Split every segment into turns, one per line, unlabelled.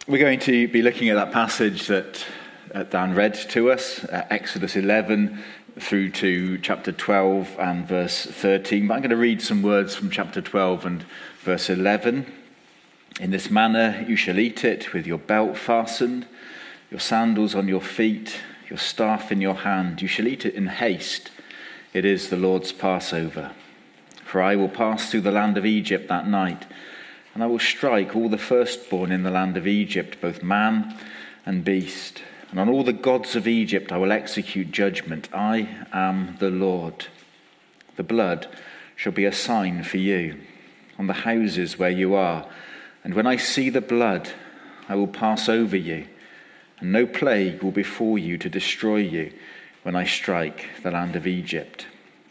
We're going to be looking at that passage that Dan read to us, Exodus 11 through to chapter 12 and verse 13. But I'm going to read some words from chapter 12 and verse 11. In this manner you shall eat it, with your belt fastened, your sandals on your feet, your staff in your hand. You shall eat it in haste. It is the Lord's Passover. For I will pass through the land of Egypt that night, and I will strike all the firstborn in the land of Egypt, both man and beast. And on all the gods of Egypt I will execute judgment. I am the Lord. The blood shall be a sign for you on the houses where you are. And when I see the blood, I will pass over you, and no plague will befall you to destroy you when I strike the land of Egypt.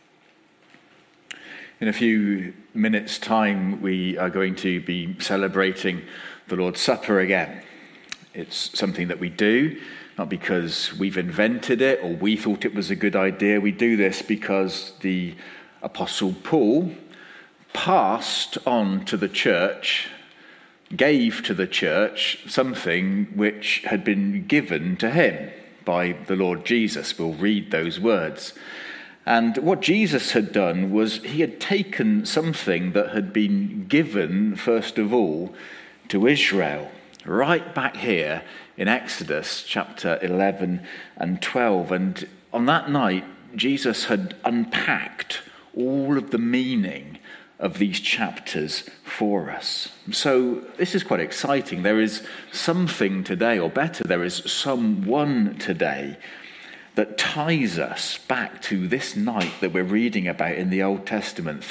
In a few minutes' time, we are going to be celebrating the Lord's Supper again. It's something that we do, not because we've invented it or we thought it was a good idea. We do this because the Apostle Paul passed on to the church, gave to the church something which had been given to him by the Lord Jesus. We'll read those words. And what Jesus had done was he had taken something that had been given, first of all, to Israel, right back here in Exodus chapter 11 and 12. And on that night, Jesus had unpacked all of the meaning of these chapters for us. So this is quite exciting. There is something today, or better, there is someone today that ties us back to this night that we're reading about in the Old Testament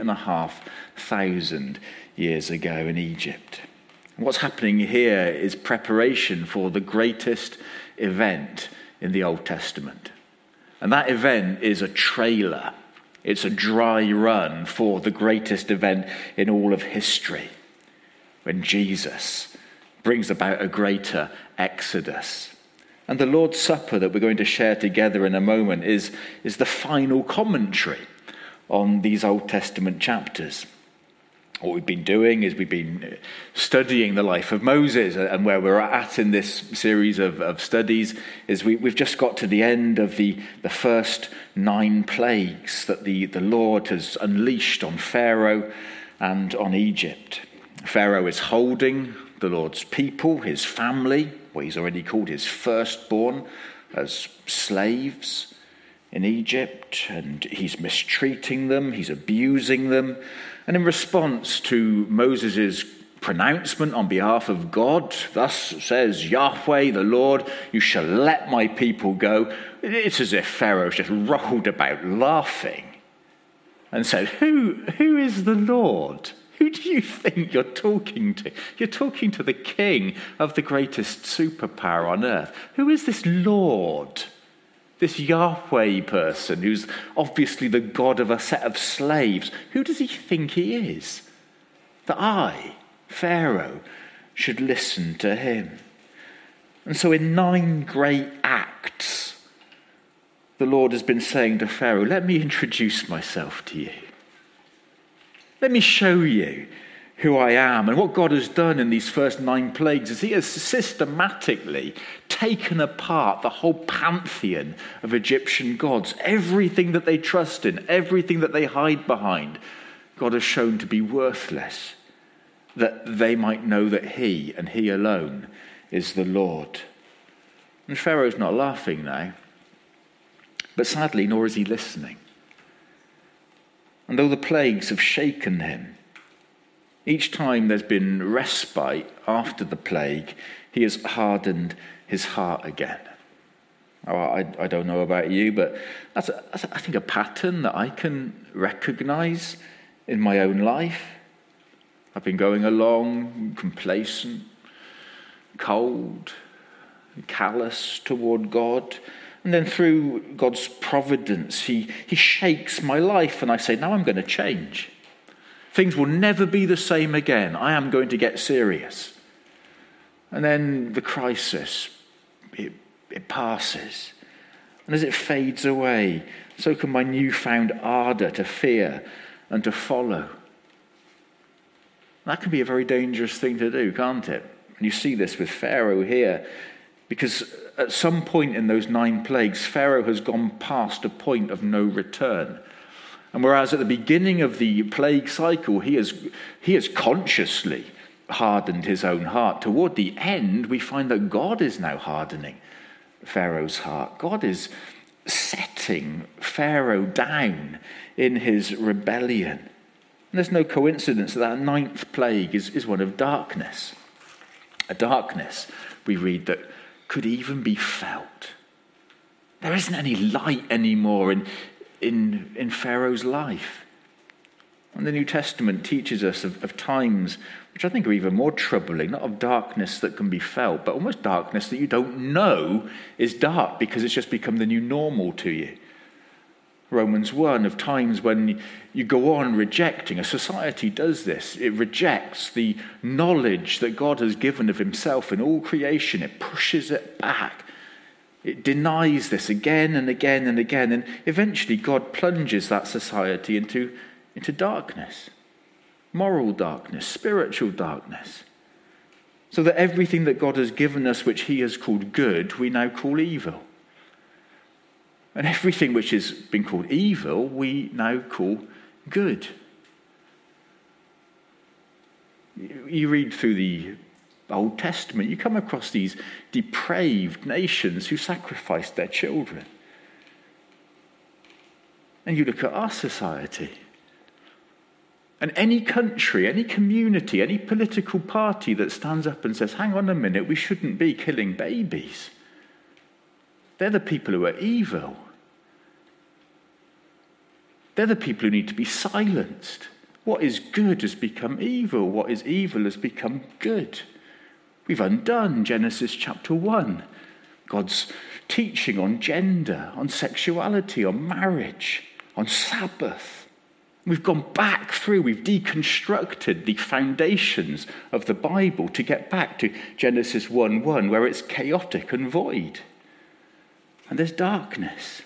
3,500 years ago in Egypt. What's happening here is preparation for the greatest event in the Old Testament. And that event is a trailer. It's a dry run for the greatest event in all of history, when Jesus brings about a greater exodus. And the Lord's Supper that we're going to share together in a moment is the final commentary on these Old Testament chapters. What we've been doing is we've been studying the life of Moses, and where we're at in this series of studies is we've just got to the end of the first 9 plagues that the Lord has unleashed on Pharaoh and on Egypt. Pharaoh is holding the Lord's people, his family, what he's already called his firstborn, as slaves in Egypt, and he's mistreating them, he's abusing them. And in response to Moses' pronouncement on behalf of God, thus says Yahweh the Lord, you shall let my people go, it's as if Pharaoh's just rolled about laughing and said, who is the Lord? Who do you think you're talking to? You're talking to the king of the greatest superpower on earth. Who is this Lord? This Yahweh person who's obviously the God of a set of slaves. Who does he think he is? That I, Pharaoh, should listen to him. And so in 9 great acts, the Lord has been saying to Pharaoh, let me introduce myself to you. Let me show you who I am. And what God has done in these first 9 plagues is he has systematically taken apart the whole pantheon of Egyptian gods. Everything that they trust in, everything that they hide behind, God has shown to be worthless, that they might know that he and he alone is the Lord. And Pharaoh's not laughing now, but sadly, nor is he listening. And though the plagues have shaken him, each time there's been respite after the plague, he has hardened his heart again. Oh, I don't know about you, but that's I think a pattern that I can recognize in my own life. I've been going along complacent, cold, callous toward God. And then through God's providence, he shakes my life, and I say, now I'm going to change. Things will never be the same again. I am going to get serious. And then the crisis, it passes. And as it fades away, so can my newfound ardor to fear and to follow. That can be a very dangerous thing to do, can't it? And you see this with Pharaoh here, because at some point in those 9 plagues, Pharaoh has gone past a point of no return. And whereas at the beginning of the plague cycle, he has consciously hardened his own heart, toward the end, we find that God is now hardening Pharaoh's heart. God is setting Pharaoh down in his rebellion. And there's no coincidence that 9th plague is one of darkness. A darkness, we read, that could even be felt. There isn't any light anymore in Pharaoh's life. And the New Testament teaches us of times which I think are even more troubling, not of darkness that can be felt, but almost darkness that you don't know is dark because it's just become the new normal to you. Romans 1, of times when you go on rejecting, a society does this, it rejects the knowledge that God has given of himself in all creation, it pushes it back. It denies this again and again and again, and eventually God plunges that society into darkness. Moral darkness, spiritual darkness. So that everything that God has given us which he has called good, we now call evil. And everything which has been called evil, we now call good. You read through the Old Testament, you come across these depraved nations who sacrificed their children. And you look at our society. And any country, any community, any political party that stands up and says, hang on a minute, we shouldn't be killing babies. They're the people who are evil. They're the people who need to be silenced. What is good has become evil. What is evil has become good. We've undone Genesis chapter 1. God's teaching on gender, on sexuality, on marriage, on Sabbath. We've gone back through, we've deconstructed the foundations of the Bible to get back to Genesis 1:1, where it's chaotic and void. And there's darkness.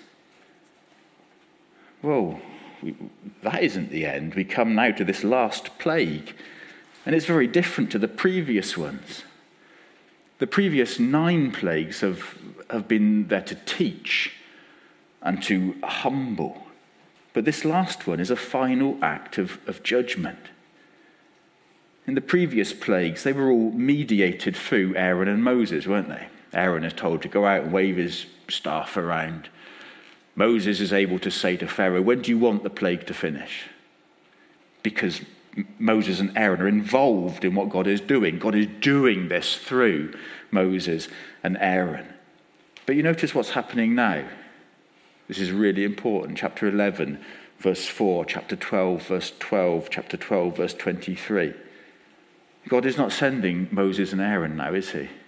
Well, that isn't the end. We come now to this last plague, and it's very different to the previous ones. The previous 9 plagues have been there to teach and to humble. But this last one is a final act of judgment. In the previous plagues, they were all mediated through Aaron and Moses, weren't they? Aaron is told to go out and wave his staff around. Moses is able to say to Pharaoh, when do you want the plague to finish? Because Moses and Aaron are involved in what God is doing. God is doing this through Moses and Aaron. But you notice what's happening now. This is really important. Chapter 11, verse 4, chapter 12, verse 12, chapter 12, verse 23. God is not sending Moses and Aaron now, is he?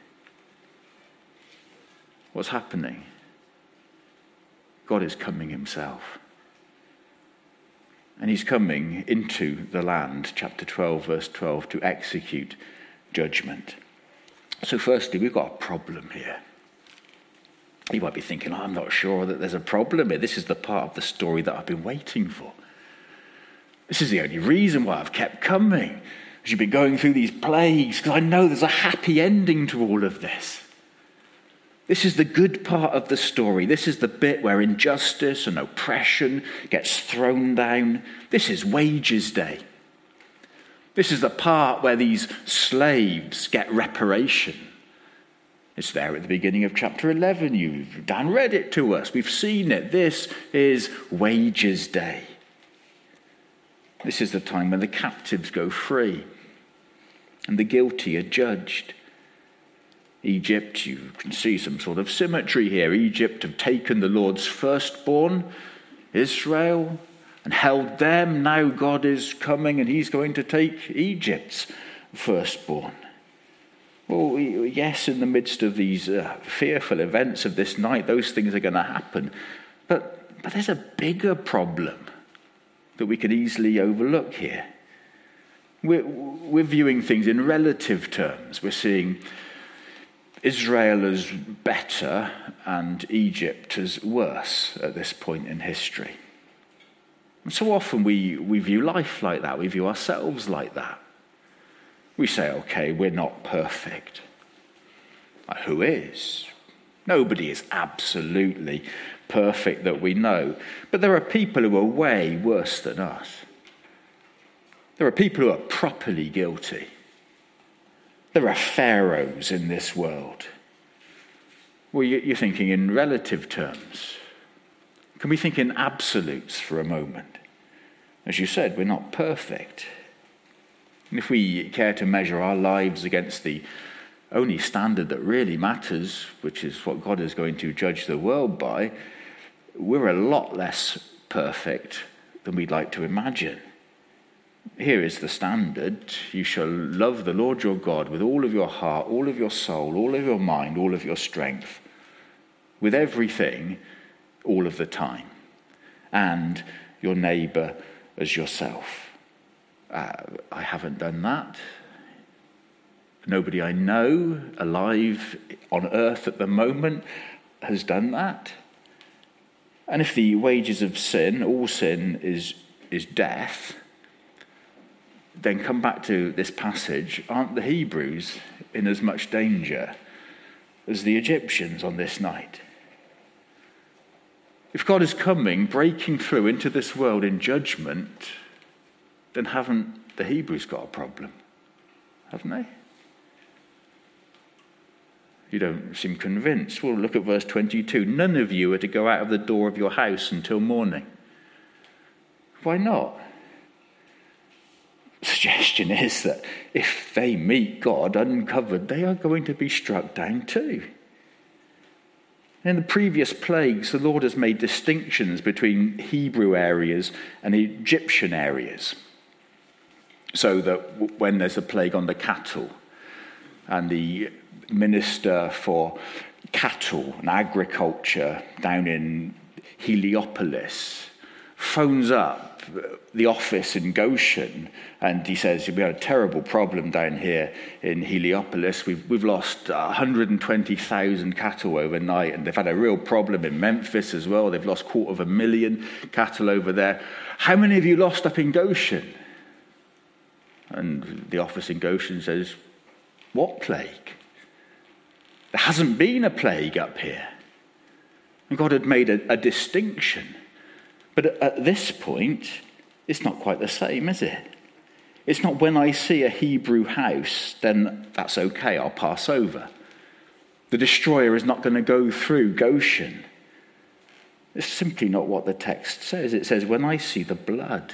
What's happening? God is coming himself. And he's coming into the land, chapter 12, verse 12, to execute judgment. So firstly, we've got a problem here. You might be thinking, I'm not sure that there's a problem here. This is the part of the story that I've been waiting for. This is the only reason why I've kept coming. As you've been going through these plagues, because I know there's a happy ending to all of this. This is the good part of the story. This is the bit where injustice and oppression gets thrown down. This is wages day. This is the part where these slaves get reparation. It's there at the beginning of chapter 11. Dan read it to us. We've seen it. This is wages day. This is the time when the captives go free and the guilty are judged. Egypt, you can see some sort of symmetry here. Egypt have taken the Lord's firstborn, Israel, and held them. Now God is coming and he's going to take Egypt's firstborn. Well, yes, in the midst of these fearful events of this night, those things are going to happen. But there's a bigger problem that we can easily overlook here. We're viewing things in relative terms. We're seeing Israel as better and Egypt as worse at this point in history. And so often we view life like that. We view ourselves like that. We say, okay, we're not perfect. Who is? Nobody is absolutely perfect that we know. But there are people who are way worse than us. There are people who are properly guilty. There are pharaohs in this world. Well, you're thinking in relative terms. Can we think in absolutes for a moment? As you said, we're not perfect. And if we care to measure our lives against the only standard that really matters, which is what God is going to judge the world by, we're a lot less perfect than we'd like to imagine. Here is the standard. You shall love the Lord your God with all of your heart, all of your soul, all of your mind, all of your strength, with everything, all of the time, and your neighbour as yourself. I haven't done that. Nobody I know alive on earth at the moment has done that. And if the wages of sin, all sin is death, then come back to this passage. Aren't the Hebrews in as much danger as the Egyptians on this night? If God is coming, breaking through into this world in judgment, then haven't the Hebrews got a problem? Haven't they? You don't seem convinced. Well, look at verse 22. None of you are to go out of the door of your house until morning. Why not? The suggestion is that if they meet God uncovered, they are going to be struck down too. In the previous plagues, the Lord has made distinctions between Hebrew areas and Egyptian areas. So that when there's a plague on the cattle, and the minister for cattle and agriculture down in Heliopolis phones up the office in Goshen, and he says, we had a terrible problem down here in Heliopolis. We've lost 120,000 cattle overnight, and they've had a real problem in Memphis as well. They've lost 250,000 cattle over there. How many have you lost up in Goshen? And the office in Goshen says, what plague? There hasn't been a plague up here. And God had made a distinction. But at this point, it's not quite the same, is it? It's not when I see a Hebrew house, then that's okay, I'll pass over. The destroyer is not going to go through Goshen. It's simply not what the text says. It says, when I see the blood.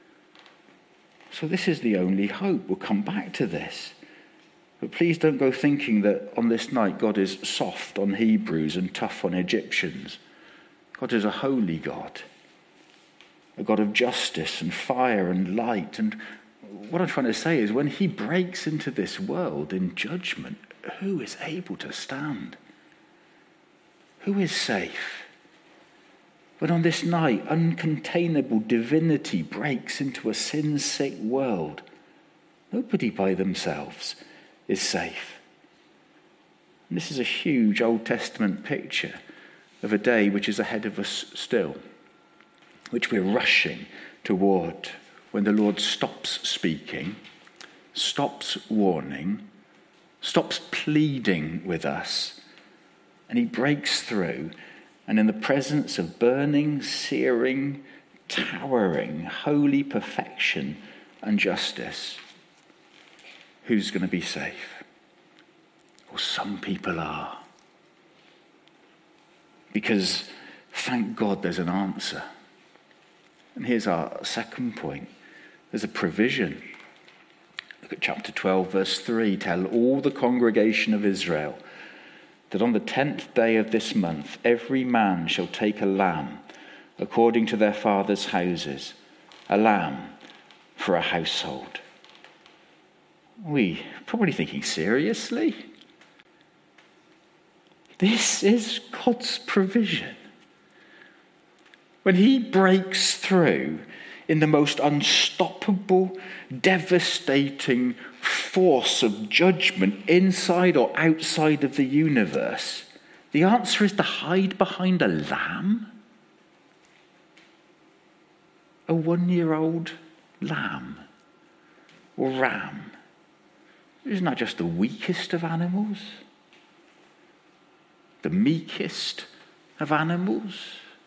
So this is the only hope. We'll come back to this. But please don't go thinking that on this night God is soft on Hebrews and tough on Egyptians. God is a holy God, a God of justice and fire and light. And what I'm trying to say is when he breaks into this world in judgment, who is able to stand? Who is safe? When on this night uncontainable divinity breaks into a sin-sick world, nobody by themselves is safe. And this is a huge Old Testament picture of a day which is ahead of us still, which we're rushing toward, when the Lord stops speaking, stops warning, stops pleading with us, and he breaks through, and in the presence of burning, searing, towering, holy perfection and justice, who's going to be safe? Well, some people are. Because, thank God, there's an answer. And here's our second point. There's a provision. Look at chapter 12, verse 3. Tell all the congregation of Israel that on the 10th day of this month, every man shall take a lamb according to their father's houses, a lamb for a household. We probably thinking, seriously? This is God's provision. When he breaks through in the most unstoppable, devastating force of judgment inside or outside of the universe, the answer is to hide behind a lamb? A 1-year-old lamb or ram? Isn't that just the weakest of animals? The meekest of animals?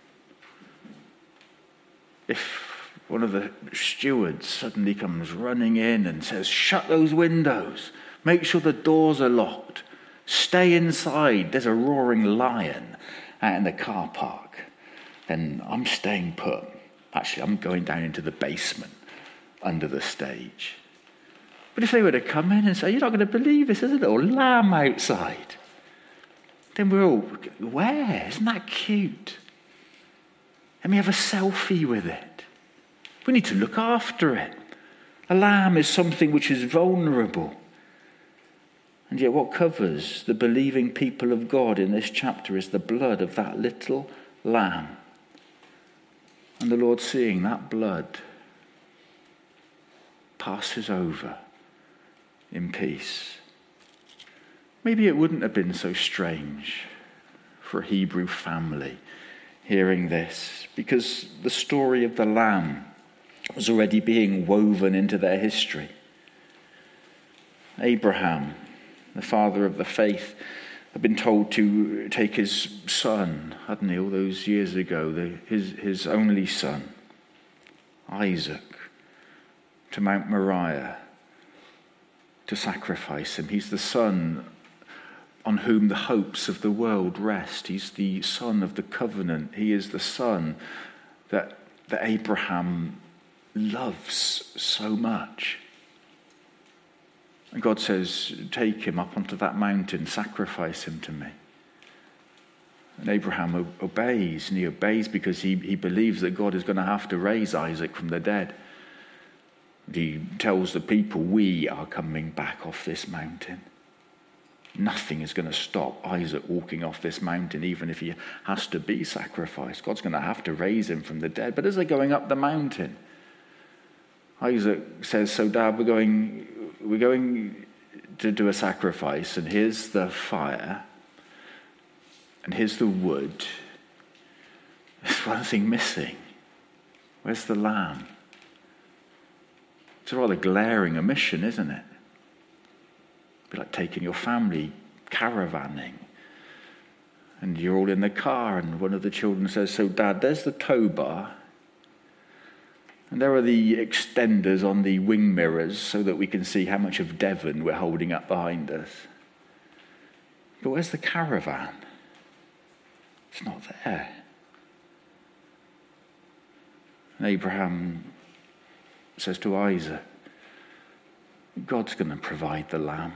If one of the stewards suddenly comes running in and says, shut those windows, make sure the doors are locked, stay inside, there's a roaring lion out in the car park, then I'm staying put. Actually, I'm going down into the basement under the stage. But if they were to come in and say, you're not going to believe this, there's a little lamb outside, then we're all, where? Isn't that cute? Let me have a selfie with it. We need to look after it. A lamb is something which is vulnerable. And yet what covers the believing people of God in this chapter is the blood of that little lamb. And the Lord, seeing that blood, passes over in peace. Maybe it wouldn't have been so strange for a Hebrew family hearing this, because the story of the lamb was already being woven into their history. Abraham, the father of the faith, had been told to take his son, hadn't he, all those years ago, his only son, Isaac, to Mount Moriah to sacrifice him. He's the son on whom the hopes of the world rest. He's the son of the covenant. He is the son that Abraham loves so much. And God says, take him up onto that mountain, sacrifice him to me. And Abraham obeys, and he obeys because he believes that God is going to have to raise Isaac from the dead. He tells the people, we are coming back off this mountain. Nothing is going to stop Isaac walking off this mountain, even if he has to be sacrificed. God's going to have to raise him from the dead. But as they're going up the mountain, Isaac says, so Dad, we're going to do a sacrifice, and here's the fire, and here's the wood. There's one thing missing. Where's the lamb? It's a rather glaring omission, isn't it? It'd be like taking your family caravanning, and you're all in the car, and one of the children says, so Dad, there's the tow bar, and there are the extenders on the wing mirrors so that we can see how much of Devon we're holding up behind us. But where's the caravan? It's not there. And Abraham says to Isaac, God's going to provide the lamb.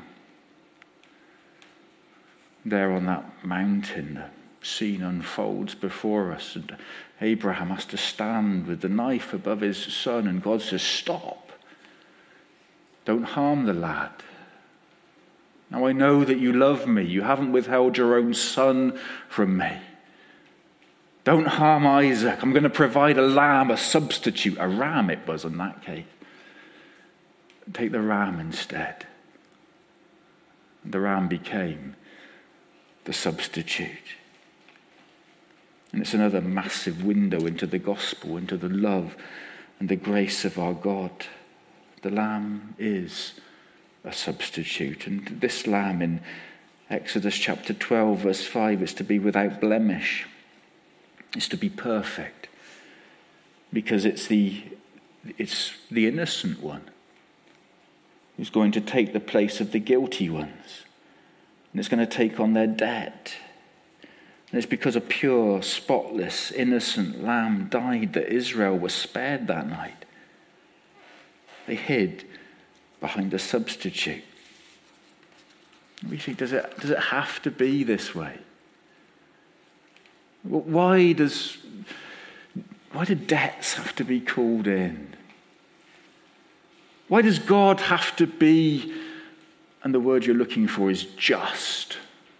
There on that mountain, the scene unfolds before us, and Abraham has to stand with the knife above his son, and God says, stop. Don't harm the lad. Now I know that you love me. You haven't withheld your own son from me. Don't harm Isaac. I'm going to provide a lamb, a substitute, a ram it was in that case. Take the ram instead. The ram became the substitute. And it's another massive window into the gospel, into the love and the grace of our God. The lamb is a substitute. And this lamb in Exodus chapter 12, verse 5, is to be without blemish. It's to be perfect. Because it's the innocent one who's going to take the place of the guilty ones. And it's going to take on their debt. And it's because a pure, spotless, innocent lamb died that Israel was spared that night. They hid behind a substitute. We think, does it have to be this way? Why do debts have to be called in? Why does God have to be, and the word you're looking for is just?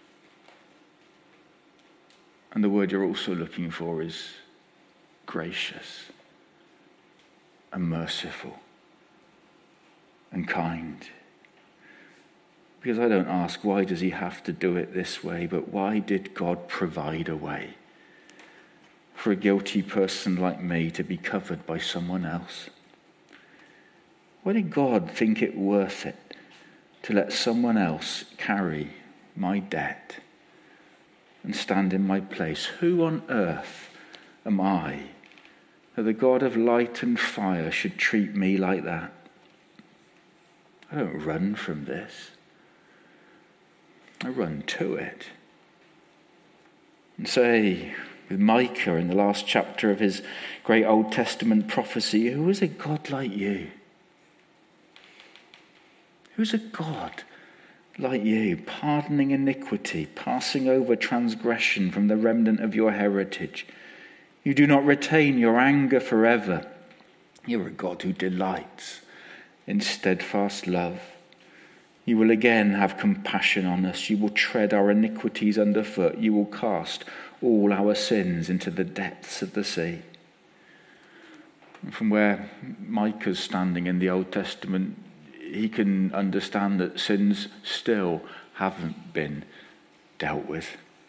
And the word you're also looking for is gracious and merciful and kind. Because I don't ask, why does he have to do it this way? But why did God provide a way for a guilty person like me to be covered by someone else? Why did God think it worth it to let someone else carry my debt and stand in my place? Who on earth am I that the God of light and fire should treat me like that? I don't run from this. I run to it. And say, with Micah in the last chapter of his great Old Testament prophecy, who is a God like you? Who's a God like you, pardoning iniquity, passing over transgression from the remnant of your heritage? You do not retain your anger forever. You're a God who delights in steadfast love. You will again have compassion on us. You will tread our iniquities underfoot. You will cast all our sins into the depths of the sea. And from where Micah's standing in the Old Testament, he can understand that sins still haven't been dealt with.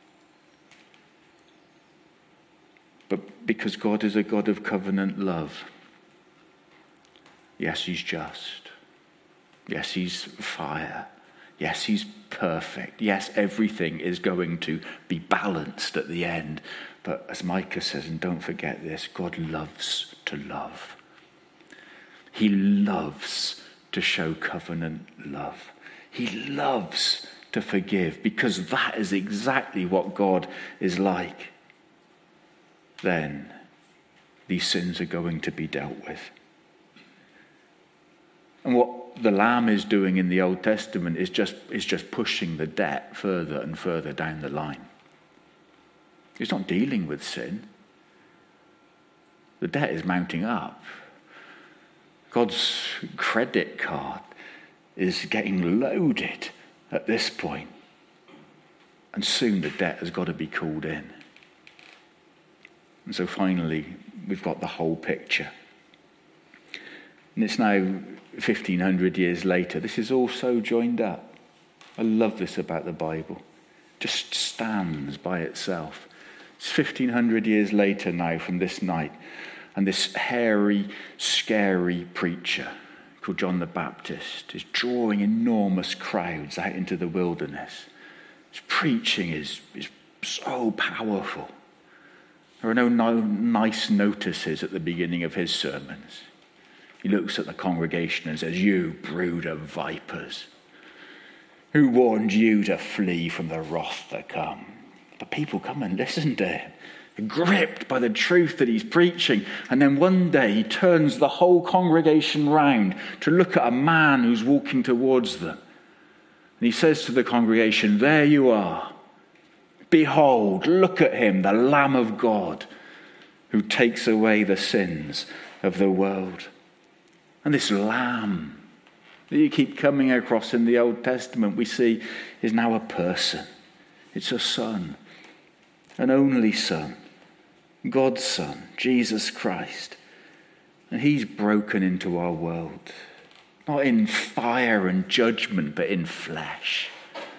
But because God is a God of covenant love, yes, he's just. Yes, he's fire. Yes, he's perfect. Yes, everything is going to be balanced at the end. But as Micah says, and don't forget this, God loves to love. He loves to show covenant love. He loves to forgive, because that is exactly what God is like. Then these sins are going to be dealt with. And what the Lamb is doing in the Old Testament is just pushing the debt further and further down the line. He's not dealing with sin. The debt is mounting up. God's credit card is getting loaded at this point. And soon the debt has got to be called in. And so finally, we've got the whole picture. And it's now 1,500 years later. This is all so joined up. I love this about the Bible. It just stands by itself. It's 1,500 years later now from this night. And this hairy, scary preacher called John the Baptist is drawing enormous crowds out into the wilderness. His preaching is so powerful. There are no nice notices at the beginning of his sermons. He looks at the congregation and says, "You brood of vipers, who warned you to flee from the wrath to come?" But people come and listen to him, gripped by the truth that he's preaching. And then one day he turns the whole congregation round to look at a man who's walking towards them. And he says to the congregation, "There you are. Behold, look at him, the Lamb of God, who takes away the sins of the world." And this Lamb that you keep coming across in the Old Testament, we see is now a person. It's a son, an only son, God's Son, Jesus Christ. And he's broken into our world, not in fire and judgment, but in flesh,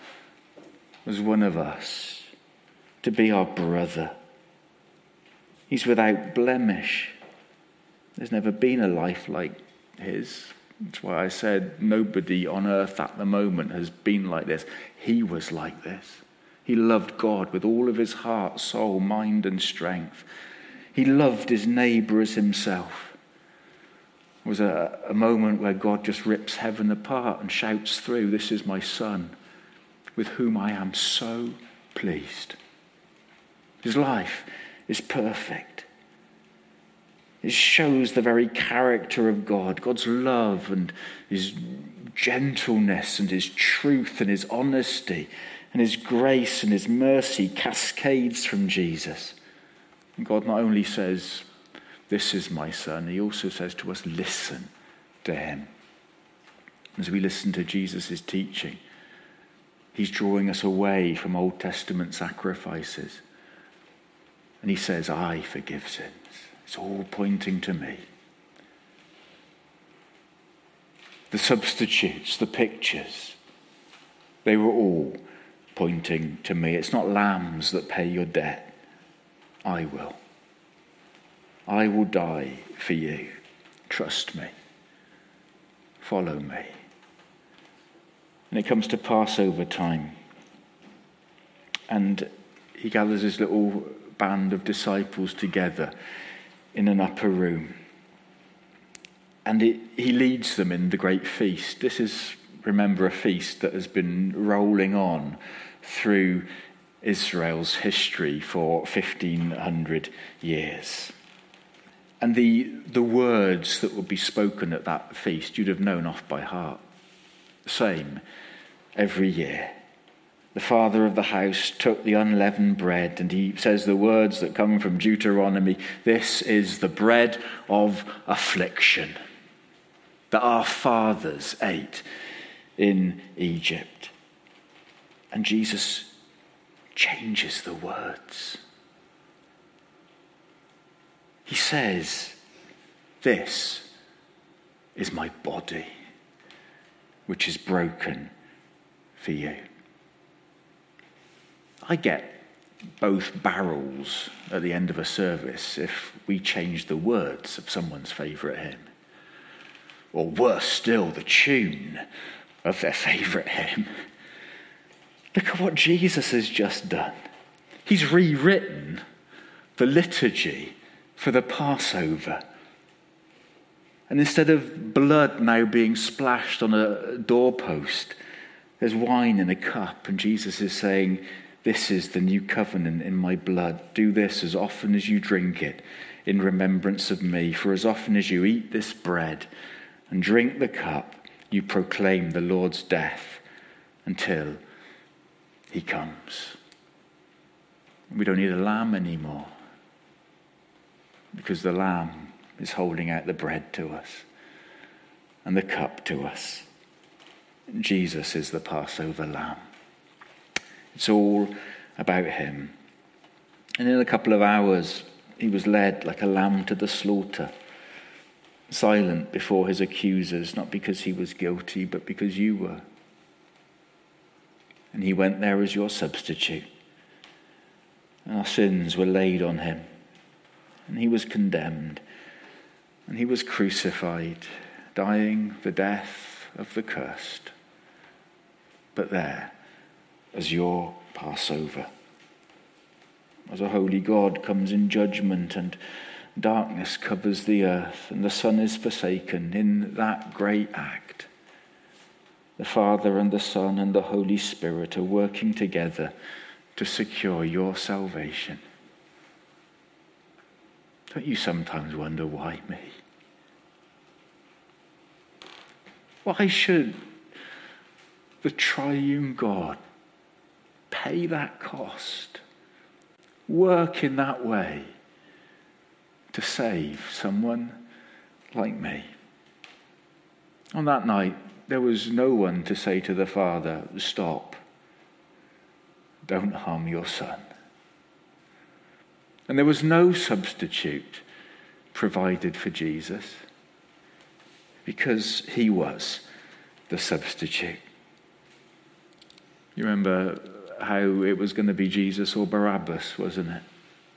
as one of us, to be our brother. He's without blemish. There's never been a life like his. That's why I said nobody on earth at the moment has been like this. He was like this. He loved God with all of his heart, soul, mind, and strength. He loved his neighbour as himself. It was a moment where God just rips heaven apart and shouts through, "This is my son, with whom I am so pleased." His life is perfect. It shows the very character of God, God's love and his gentleness and his truth and his honesty and his grace and his mercy cascades from Jesus. And God not only says, "This is my son," he also says to us, "Listen to him." As we listen to Jesus' teaching, he's drawing us away from Old Testament sacrifices. And he says, "I forgive sins." It's all pointing to me. The substitutes, the pictures, they were all pointing to me. It's not lambs that pay your debt. I will. I will die for you. Trust me. Follow me. And it comes to Passover time. And he gathers his little band of disciples together in an upper room. And he leads them in the great feast. This is, remember, a feast that has been rolling on through Israel's history for 1,500 years. And the words that would be spoken at that feast, you'd have known off by heart. Same every year. The father of the house took the unleavened bread, and he says the words that come from Deuteronomy, this is the bread of affliction that our fathers ate in Egypt. And Jesus changes the words. He says, this is my body, which is broken for you. I get both barrels at the end of a service if we change the words of someone's favourite hymn. Or worse still, the tune of their favourite hymn. Look at what Jesus has just done. He's rewritten the liturgy for the Passover. And instead of blood now being splashed on a doorpost, there's wine in a cup, and Jesus is saying, this is the new covenant in my blood. Do this as often as you drink it in remembrance of me. For as often as you eat this bread and drink the cup, you proclaim the Lord's death until he comes. We don't need a lamb anymore, because the lamb is holding out the bread to us and the cup to us. Jesus is the Passover lamb. It's all about him. And in a couple of hours, he was led like a lamb to the slaughter, silent before his accusers, not because he was guilty, but because you were. And he went there as your substitute. And our sins were laid on him. And he was condemned. And he was crucified, dying the death of the cursed. But there, as your Passover, as a holy God comes in judgment and darkness covers the earth and the sun is forsaken, in that great act, the Father and the Son and the Holy Spirit are working together to secure your salvation. Don't you sometimes wonder, why me? Why should the triune God pay that cost, work in that way to save someone like me? On that night, there was no one to say to the Father, stop, don't harm your son. And there was no substitute provided for Jesus, because he was the substitute. You remember how it was going to be Jesus or Barabbas, wasn't it?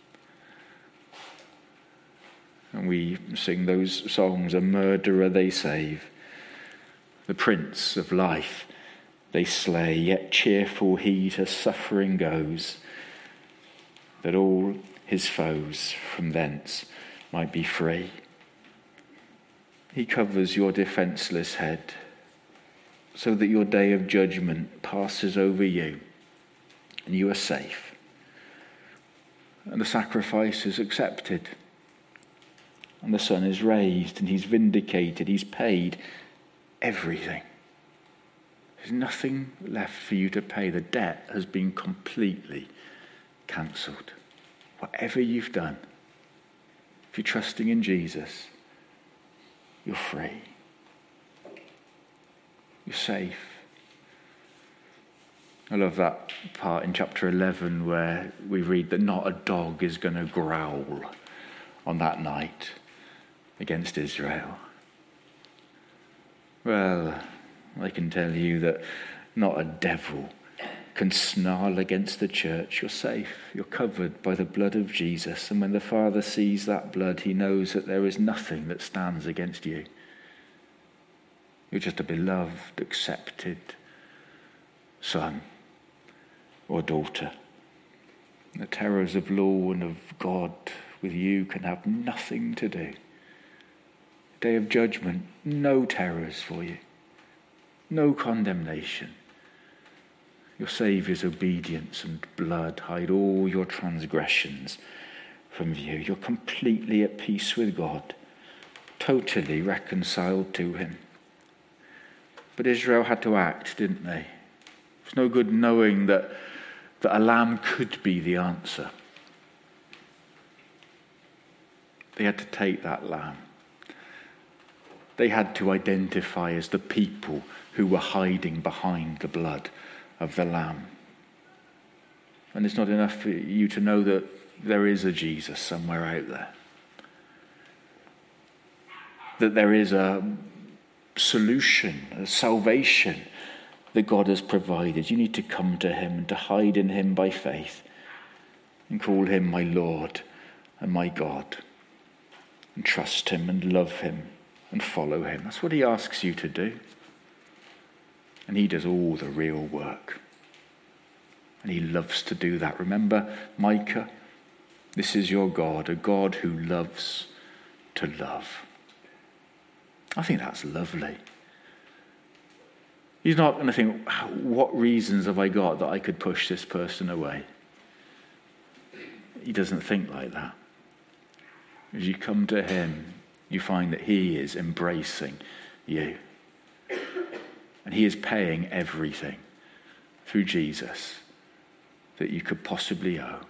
And we sing those songs, a murderer they save, the Prince of Life they slay, yet cheerful he to suffering goes, that all his foes from thence might be free. He covers your defenseless head, so that your day of judgment passes over you, and you are safe. And the sacrifice is accepted, and the Son is raised, and he's vindicated, he's paid everything. There's nothing left for you to pay. The debt has been completely cancelled. Whatever you've done, if you're trusting in Jesus, you're free. You're safe. I love that part in chapter 11 where we read that not a dog is going to growl on that night against Israel. Well, I can tell you that not a devil can snarl against the church. You're safe. You're covered by the blood of Jesus. And when the Father sees that blood, he knows that there is nothing that stands against you. You're just a beloved, accepted, son or daughter. The terrors of law and of God with you can have nothing to do. Day of judgment, no terrors for you, no condemnation. Your Saviour's obedience and blood hide all your transgressions from view. You're completely at peace with God, totally reconciled to him. But Israel had to act, didn't they? It's no good knowing that a lamb could be the answer. They had to take that lamb. They had to identify as the people who were hiding behind the blood of the lamb. And it's not enough for you to know that there is a Jesus somewhere out there. That there is a solution, a salvation that God has provided. You need to come to him and to hide in him by faith and call him my Lord and my God and trust him and love him and follow him. That's what he asks you to do. And he does all the real work. And he loves to do that. Remember Micah? This is your God, a God who loves to love. I think that's lovely. He's not going to think, what reasons have I got that I could push this person away? He doesn't think like that. As you come to him, you find that he is embracing you. And he is paying everything through Jesus that you could possibly owe.